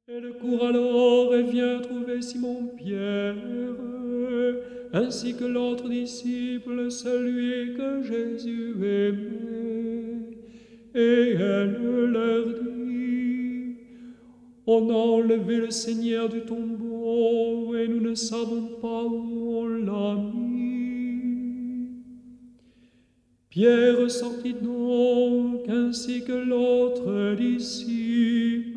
Elle court alors et vient trouver Simon-Pierre, ainsi que l'autre disciple, celui que Jésus aimait. Et elle leur dit, on a enlevé le Seigneur du tombeau, et nous ne savons pas où on l'a mis. Pierre sortit donc, ainsi que l'autre disciple,